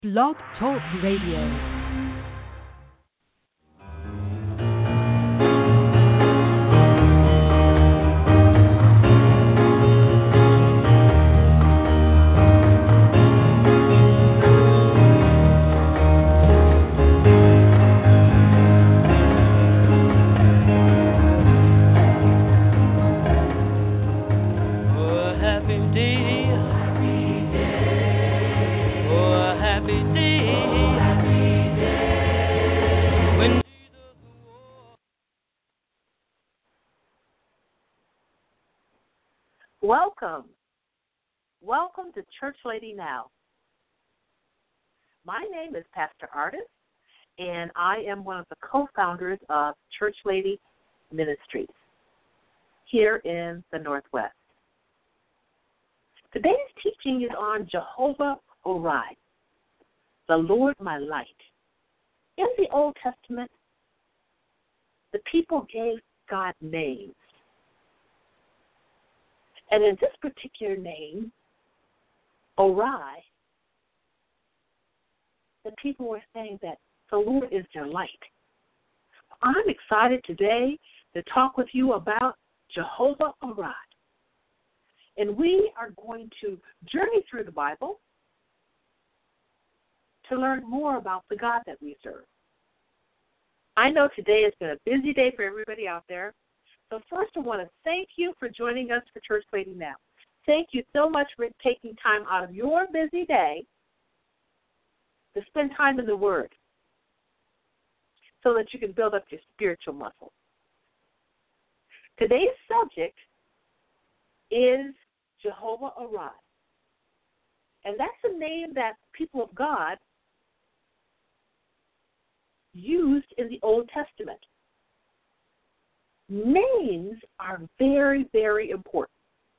Blog Talk Radio. Welcome to Church Lady Now. My name is Pastor Artis, and I am one of the co-founders of Church Lady Ministries here in the Northwest. Today's teaching is on Jehovah Orai, the Lord my light. In the Old Testament, the people gave God names. And in this particular name, Orai, the people were saying that the Lord is their light. I'm excited today to talk with you about Jehovah Orai. And we are going to journey through the Bible to learn more about the God that we serve. I know today has been a busy day for everybody out there. So first I want to thank you for joining us for Church Lady Now. Thank you so much for taking time out of your busy day to spend time in the Word so that you can build up your spiritual muscle. Today's subject is Jehovah Orai. And that's a name that people of God used in the Old Testament. Names are very, very important.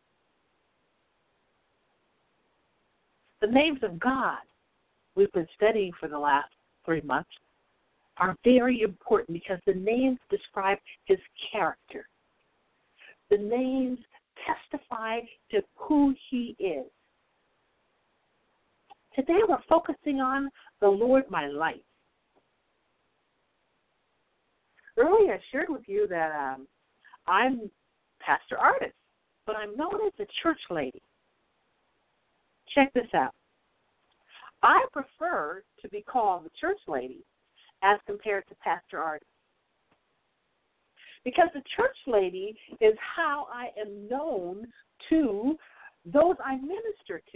The names of God we've been studying for the last 3 months are very important because the names describe his character. The names testify to who he is. Today we're focusing on the Lord my light. Earlier I shared with you that I'm Pastor Artis, but I'm known as the church lady. Check this out. I prefer to be called the church lady as compared to Pastor Artis, because the church lady is how I am known to those I minister to.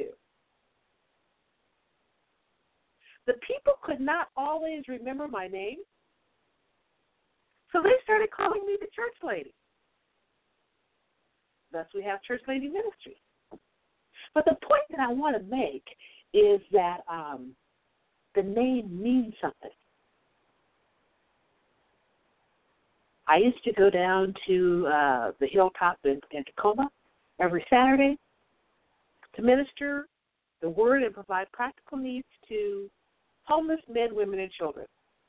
The people could not always remember my name, so they started calling me the church lady. Thus we have Church Lady Ministries. But the point that I want to make is that the name means something. I used to go down to the hilltop in Tacoma every Saturday to minister the Word and provide practical needs to homeless men, women, and children.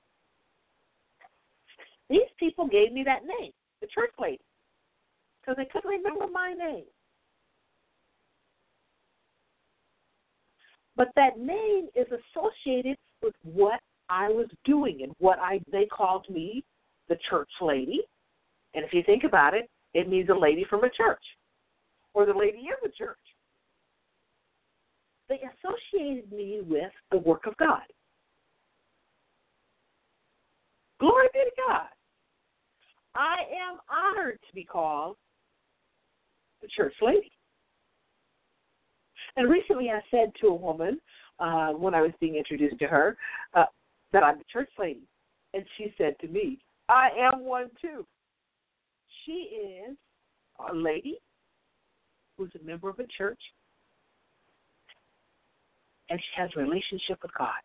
These people gave me that name, the church lady, because they couldn't remember my name. But that name is associated with what I was doing and they called me the church lady. And if you think about it, it means a lady from a church or the lady in the church. They associated me with the work of God. Glory be to God. I am honored to be called the church lady. And recently I said to a woman, when I was being introduced to her, that I'm the church lady. And she said to me, I am one too. She is a lady who's a member of a church, and she has a relationship with God.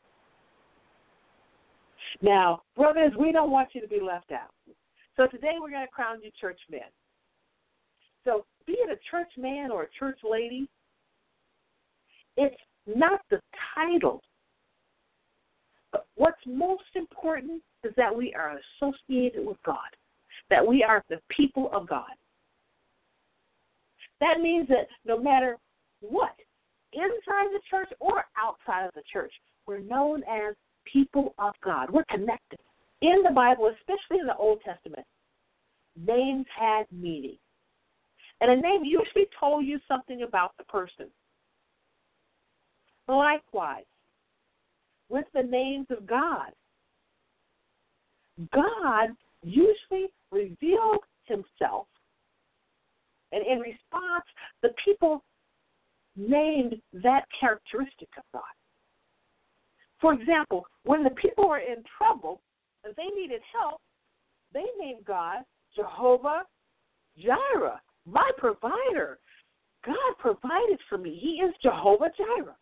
Now, brothers, we don't want you to be left out. So today we're going to crown you church men. So be it a church man or a church lady, it's not the title. But what's most important is that we are associated with God, that we are the people of God. That means that no matter what, inside the church or outside of the church, we're known as people of God. We're connected. In the Bible, especially in the Old Testament, names had meaning. And a name usually told you something about the person. Likewise, with the names of God, God usually revealed himself, and in response, the people named that characteristic of God. For example, when the people were in trouble and they needed help, they named God Jehovah Jireh, my provider. God provided for me. He is Jehovah Jireh.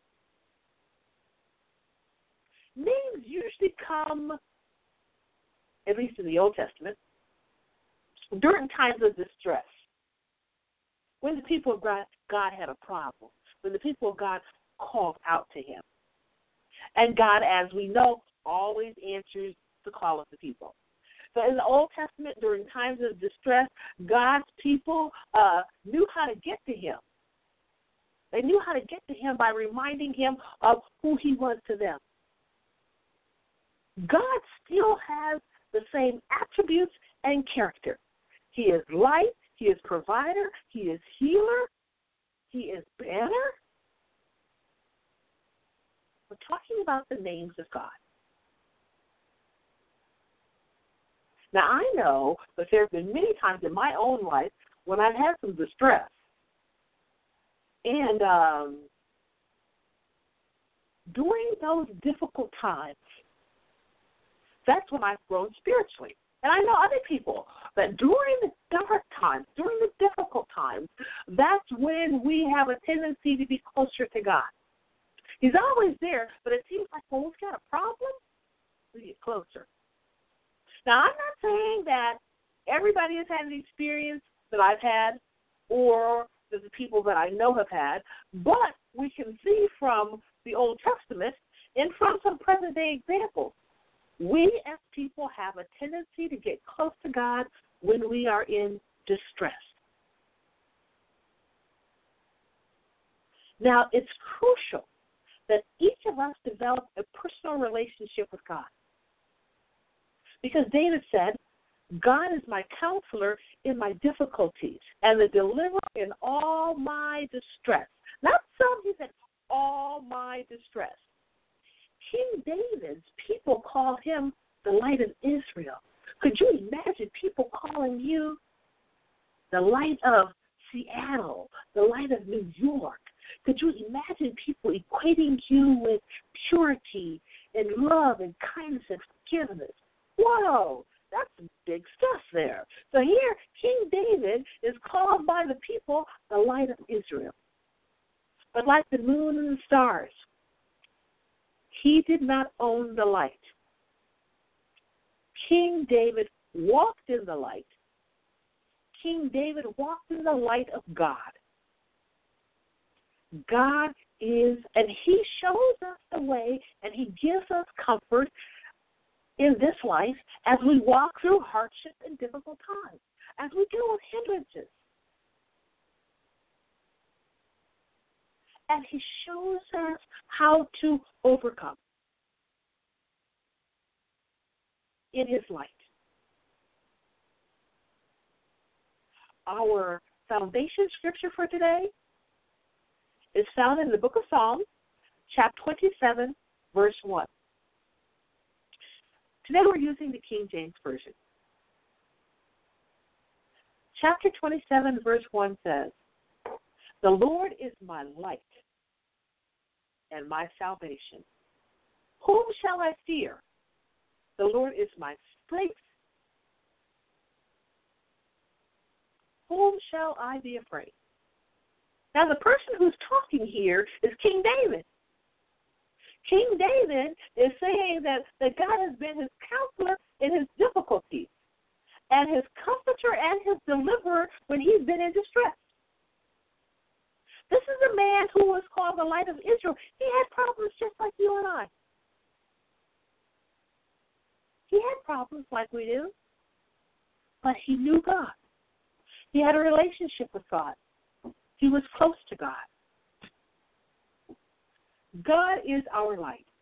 Names usually come, at least in the Old Testament, during times of distress. When the people of God had a problem, when the people of God called out to him. And God, as we know, always answers the call of the people. So in the Old Testament, during times of distress, God's people knew how to get to him. They knew how to get to him by reminding him of who he was to them. God still has the same attributes and character. He is light, he is provider, he is healer, he is banner. We're talking about the names of God. Now, I know that there have been many times in my own life when I've had some distress. And during those difficult times, that's when I've grown spiritually. And I know other people that during the dark times, during the difficult times, that's when we have a tendency to be closer to God. He's always there, but it seems like when we've got a problem, we get closer. Now, I'm not saying that everybody has had an experience that I've had or that the people that I know have had, but we can see from the Old Testament and from some present-day examples, we as people have a tendency to get close to God when we are in distress. Now, it's crucial that each of us develop a personal relationship with God. Because David said, God is my counselor in my difficulties and the deliverer in all my distress. Not some, he said, all my distress. King David's people called him the light of Israel. Could you imagine people calling you the light of Seattle, the light of New York? Could you imagine people equating you with purity and love and kindness and forgiveness? Whoa, that's some big stuff there. So here, King David is called by the people the light of Israel. But like the moon and the stars, he did not own the light. King David walked in the light. King David walked in the light of God. God is, and he shows us the way, and he gives us comfort in this life as we walk through hardship and difficult times, as we deal with hindrances. And he shows us how to overcome in his light. Our foundation scripture for today is found in the book of Psalms, chapter 27, verse 1. Today we're using the King James Version. Chapter 27, verse 1 says, "The Lord is my light and my salvation. Whom shall I fear? The Lord is my strength. Whom shall I be afraid?" Now, the person who's talking here is King David. King David is saying that God has been his counselor in his difficulties and his comforter and his deliverer when he's been in distress. This is a man who was called the light of Israel. He had problems just like you and I. He had problems like we do, but he knew God. He had a relationship with God. He was close to God. God is our light.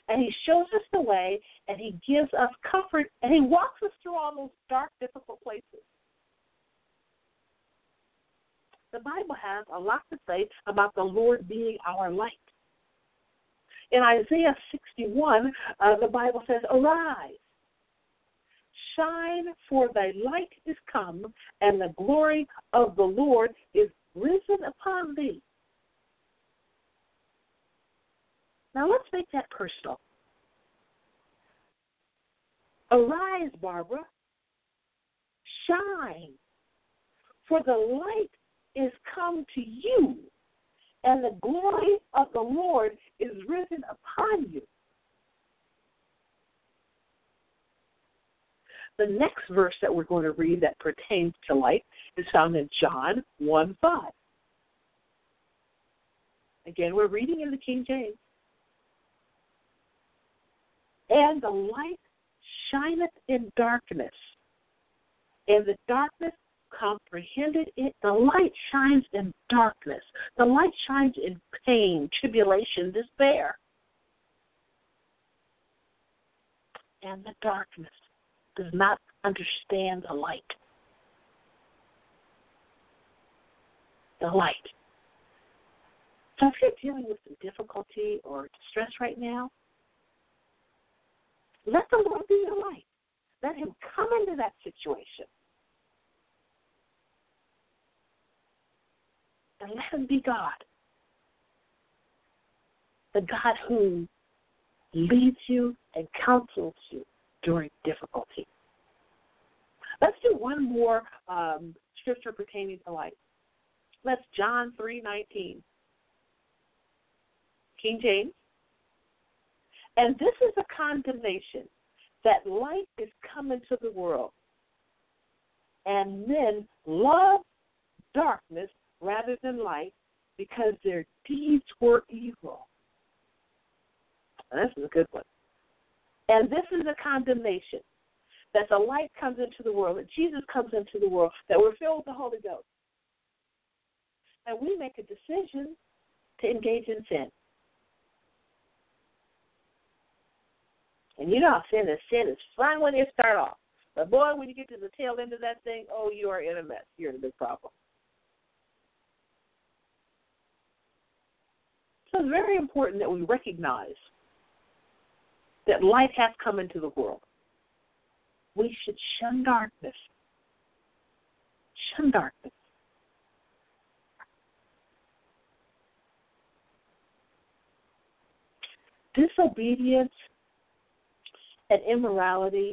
and he shows us the way, and he gives us comfort, and he walks us through all those dark, difficult places. The Bible has a lot to say about the Lord being our light. In Isaiah 61, the Bible says, "Arise, shine, for thy light is come, and the glory of the Lord is risen upon thee." Now let's make that personal. Arise, Barbara. Shine, for the light is come to you, and the glory of the Lord is risen upon you. The next verse that we're going to read that pertains to light is found in John 1:5. Again, we're reading in the King James. "And the light shineth in darkness, and the darkness comprehended it." The light shines in darkness. The light shines in pain, tribulation, despair. And the darkness does not understand the light. The light. So if you're dealing with some difficulty or distress right now, let the Lord be your light. Let him come into that situation. And let him be God. The God who leads you and counsels you during difficulty. Let's do one more scripture pertaining to light. That's John 3:19. King James. "And this is a condemnation, that light is come into the world, and men love darkness rather than light, because their deeds were evil." And this is a good one. "And this is a condemnation, that the light comes into the world, that Jesus comes into the world, that we're filled with the Holy Ghost. And we make a decision to engage in sin. And you know how sin is fun when you start off. But boy, when you get to the tail end of that thing, oh, you are in a mess. You're in a big problem. So it's very important that we recognize that light has come into the world. We should shun darkness. Shun darkness. Disobedience and immorality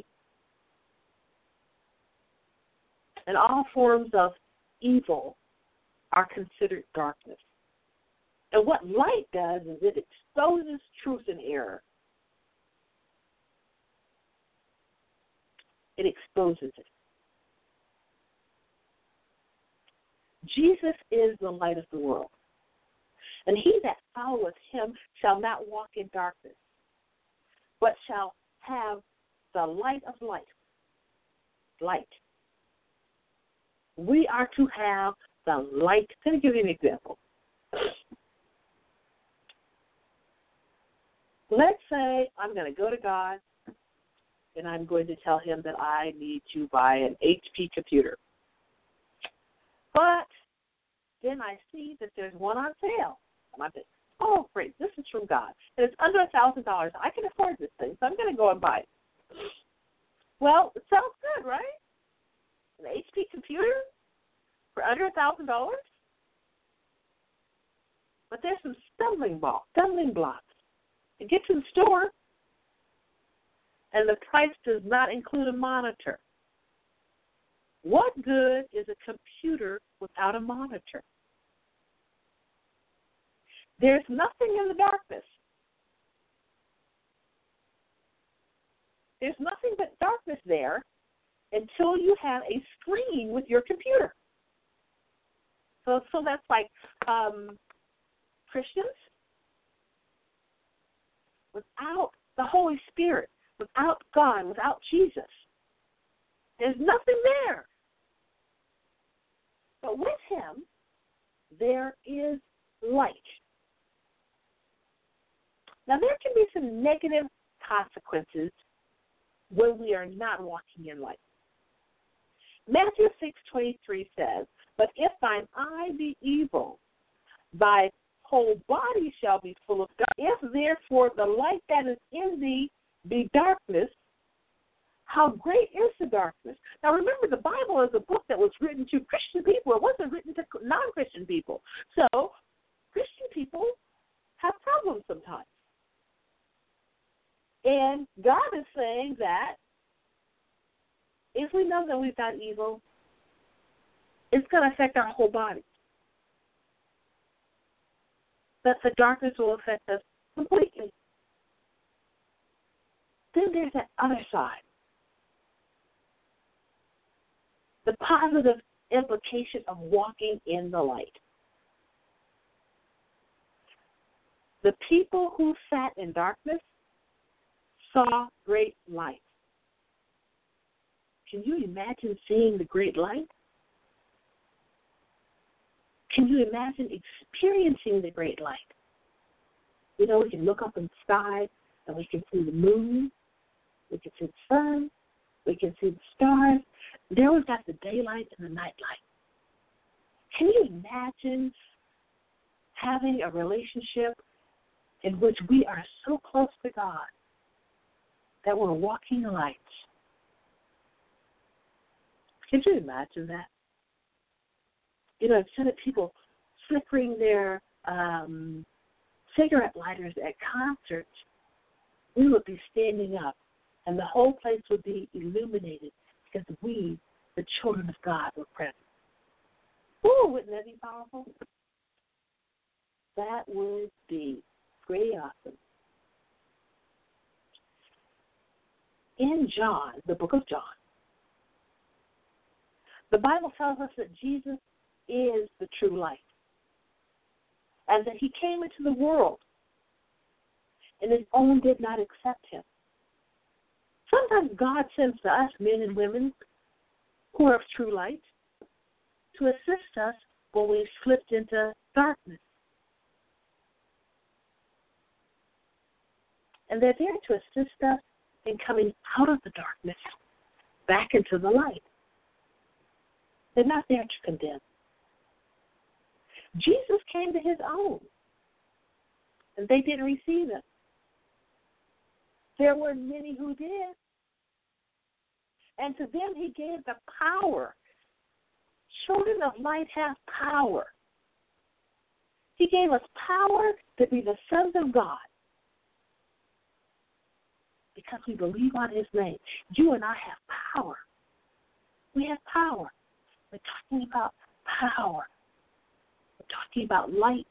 and all forms of evil are considered darkness. And what light does is it exposes truth and error. It exposes it. Jesus is the light of the world. And he that followeth him shall not walk in darkness, but shall have the light of life. Light. We are to have the light. Let me give you an example. Let's say I'm going to go to God and I'm going to tell him that I need to buy an HP computer. But then I see that there's one on sale. And I think, oh, great, this is from God. And it's under $1,000. I can afford this thing, so I'm going to go and buy it. Well, it sounds good, right? An HP computer for under $1,000? But there's some stumbling blocks. You get to the store, and the price does not include a monitor. What good is a computer without a monitor? There's nothing in the darkness. There's nothing but darkness there until you have a screen with your computer. So that's like Christians. Without the Holy Spirit, without God, without Jesus, there's nothing there. But with him, there is light. Now, there can be some negative consequences when we are not walking in light. Matthew 6:23 says, "But if thine eye be evil, thy whole body shall be full of darkness. If therefore the light that is in thee be darkness, how great is the darkness?" Now remember, the Bible is a book that was written to Christian people. It wasn't written to non-Christian people. So Christian people have problems sometimes. And God is saying that if we know that we've got evil, it's going to affect our whole body. That the darkness will affect us completely. Then there's that other side. The positive implication of walking in the light. The people who sat in darkness saw great light. Can you imagine seeing the great light? Can you imagine experiencing the great light? You know, we can look up in the sky and we can see the moon, we can see the sun, we can see the stars. Then we've got the daylight and the nightlight. Can you imagine having a relationship in which we are so close to God that we're walking in light? Can you imagine that? You know, instead of people flickering their cigarette lighters at concerts, we would be standing up and the whole place would be illuminated because we, the children of God, were present. Ooh, wouldn't that be powerful? That would be pretty awesome. In John, the book of John, the Bible tells us that Jesus is the true light and that he came into the world and his own did not accept him. Sometimes God sends to us men and women who are of true light to assist us when we've slipped into darkness. And they're there to assist us in coming out of the darkness back into the light. They're not there to condemn. Jesus came to his own, and they didn't receive him. There were many who did. And to them he gave the power. Children of light have power. He gave us power to be the sons of God because we believe on his name. You and I have power. We have power. We're talking about power. We're talking about light.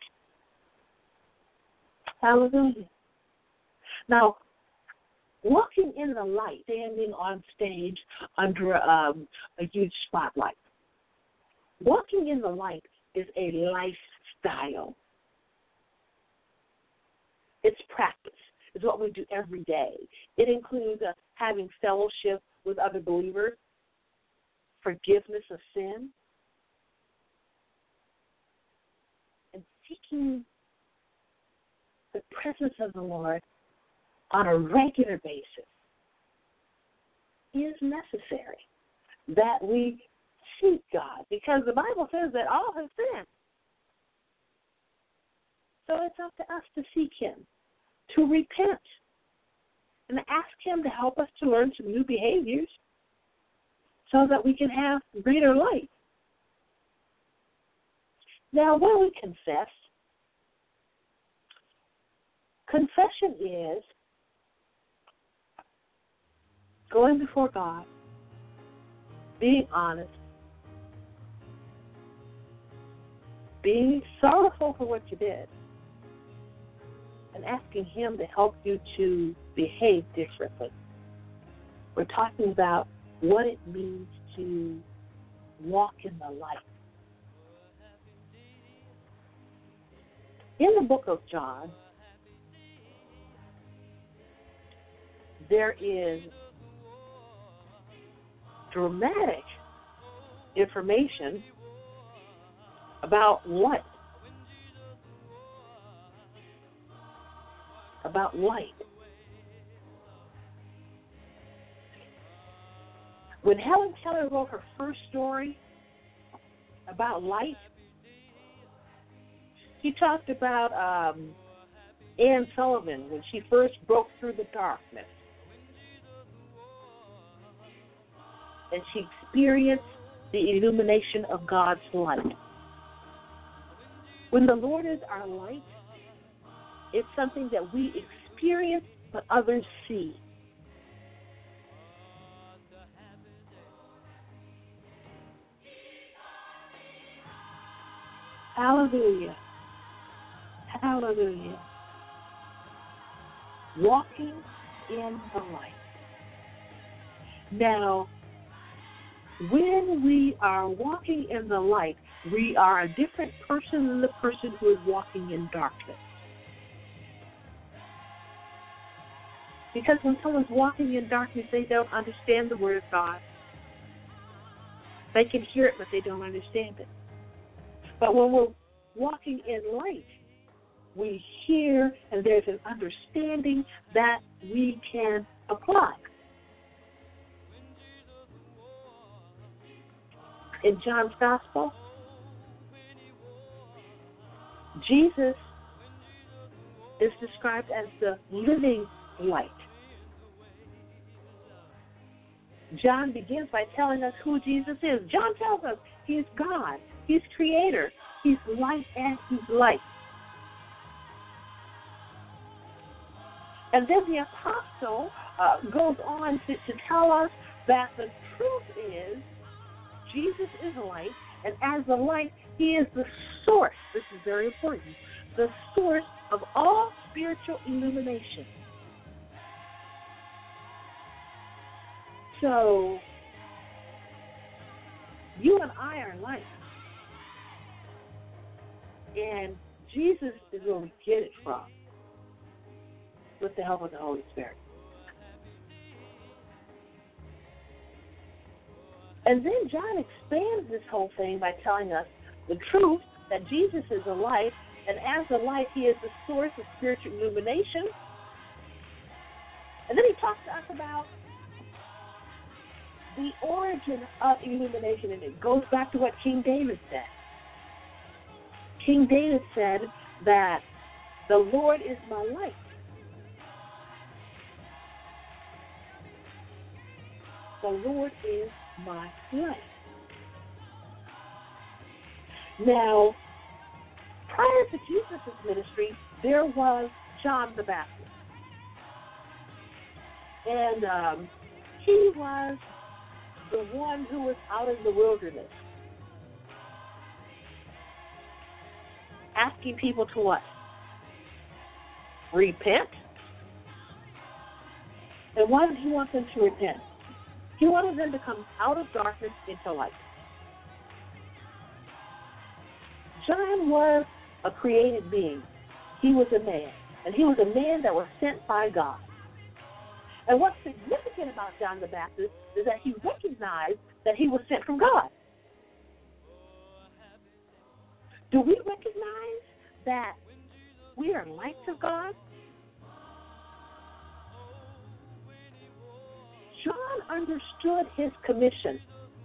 Hallelujah. Now, walking in the light, standing on stage under a huge spotlight. Walking in the light is a lifestyle. It's practice. It's what we do every day. It includes having fellowship with other believers, forgiveness of sin, and seeking the presence of the Lord on a regular basis is necessary, that we seek God, because the Bible says that all have sinned. So it's up to us to seek him, to repent, and ask him to help us to learn some new behaviors so that we can have greater light. Now, when we confess, confession is going before God, being honest, being sorrowful for what you did, and asking him to help you to behave differently. We're talking about what it means to walk in the light. In the book of John, there is dramatic information about light. about light. When Helen Keller wrote her first story about light, she talked about Anne Sullivan when she first broke through the darkness. And she experienced the illumination of God's light. When the Lord is our light, it's something that we experience but others see. Hallelujah. Hallelujah. Walking in the light. Now, when we are walking in the light, we are a different person than the person who is walking in darkness. Because when someone's walking in darkness, they don't understand the Word of God. They can hear it, but they don't understand it. But when we're walking in light, we hear and there's an understanding that we can apply. In John's Gospel, Jesus is described as the living light. John begins by telling us who Jesus is. John tells us he's God, he's creator, he's light, and he's light. And then the apostle goes on to tell us that the truth is Jesus is light, and as the light, he is the source. This is very important. The source of all spiritual illumination. So, you and I are light. And Jesus is where we get it from, with the help of the Holy Spirit. And then John expands this whole thing by telling us the truth that Jesus is the light, and as the light, he is the source of spiritual illumination. And then he talks to us about the origin of illumination, and it goes back to what King David said. King David said that the Lord is my light. The Lord is my light. Now, prior to Jesus' ministry, there was John the Baptist. And he was the one who was out in the wilderness, asking people to what? Repent. And why did he want them to repent? He wanted them to come out of darkness into light. John was a created being. He was a man. And he was a man that was sent by God. And what's significant about John the Baptist is that he recognized that he was sent from God. Do we recognize that we are lights of God? John understood his commission.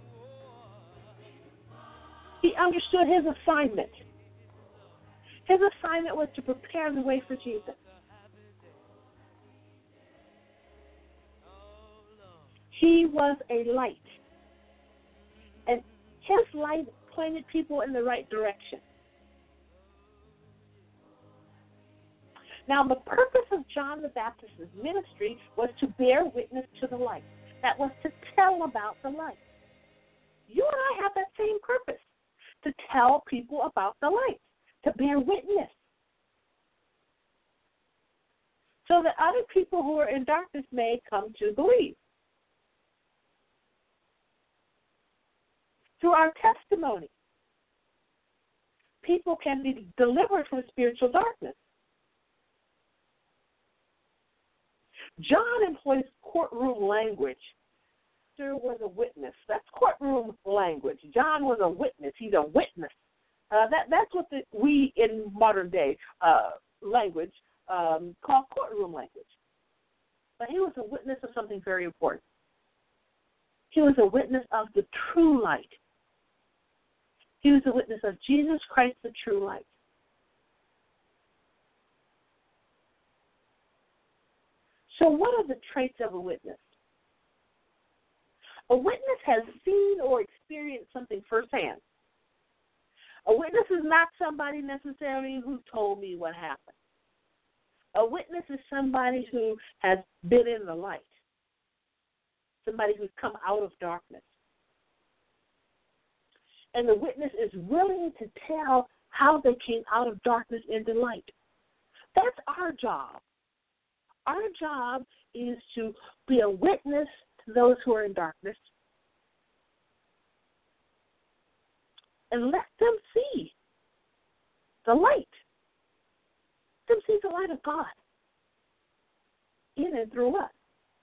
He understood his assignment. His assignment was to prepare the way for Jesus. He was a light. And his light pointed people in the right direction. Now, the purpose of John the Baptist's ministry was to bear witness to the light. That was to tell about the light. You and I have that same purpose, to tell people about the light, to bear witness, so that other people who are in darkness may come to believe. Through our testimony, people can be delivered from spiritual darkness. John employs courtroom language. There was a witness. That's courtroom language. John was a witness. He's a witness. That's what we in modern day language called courtroom language. But he was a witness of something very important. He was a witness of the true light. He was a witness of Jesus Christ, the true light. So what are the traits of a witness? A witness has seen or experienced something firsthand. A witness is not somebody necessarily who told me what happened. A witness is somebody who has been in the light, somebody who's come out of darkness. And the witness is willing to tell how they came out of darkness into light. That's our job. Our job is to be a witness to those who are in darkness and let them see the light. Let them see the light of God in and through us.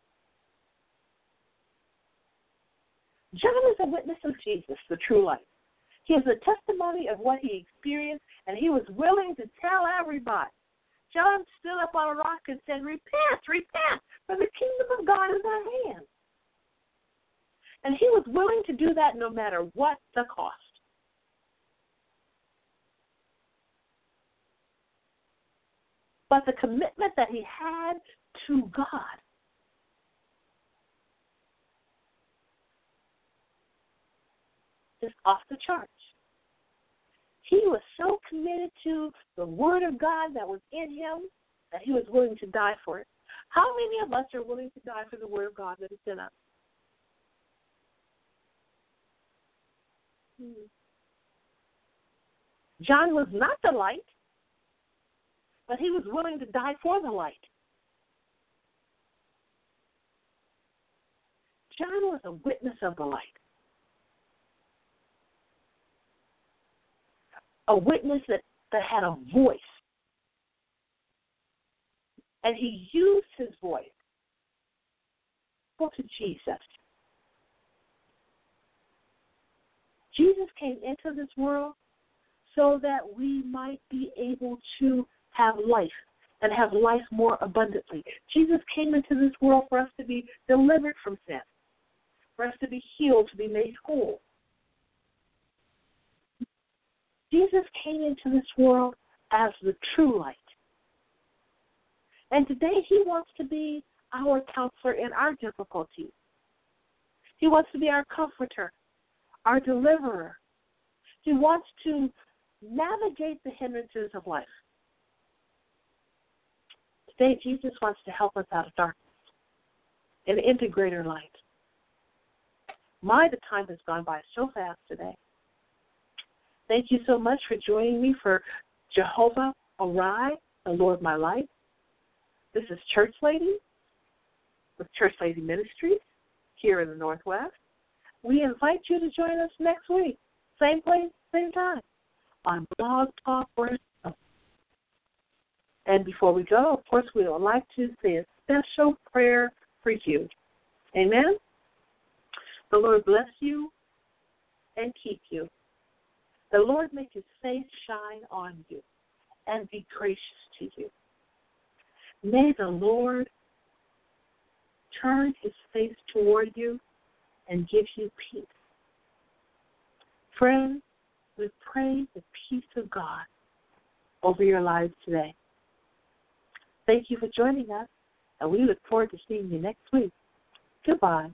John is a witness of Jesus, the true light. He has a testimony of what he experienced, and he was willing to tell everybody. John stood up on a rock and said, repent, repent, for the kingdom of God is at hand. And he was willing to do that no matter what the cost. But the commitment that he had to God is off the charts. He was so committed to the Word of God that was in him that he was willing to die for it. How many of us are willing to die for the Word of God that is in us? John was not the light, but he was willing to die for the light. John was a witness of the light. A witness that had a voice. And he used his voice to Jesus. Jesus came into this world so that we might be able to have life and have life more abundantly. Jesus came into this world for us to be delivered from sin, for us to be healed, to be made whole. Jesus came into this world as the true light. And today he wants to be our counselor in our difficulties. He wants to be our comforter, our deliverer. He wants to navigate the hindrances of life. Today Jesus wants to help us out of darkness and into greater light. The time has gone by so fast today. Thank you so much for joining me for Jehovah Arai, the Lord My Life. This is Church Lady with Church Lady Ministries here in the Northwest. We invite you to join us next week, same place, same time, on Blog Talk Radio. And before we go, of course, we would like to say a special prayer for you. Amen? The Lord bless you and keep you. The Lord make his face shine on you and be gracious to you. May the Lord turn his face toward you and give you peace. Friends, we pray the peace of God over your lives today. Thank you for joining us, and we look forward to seeing you next week. Goodbye.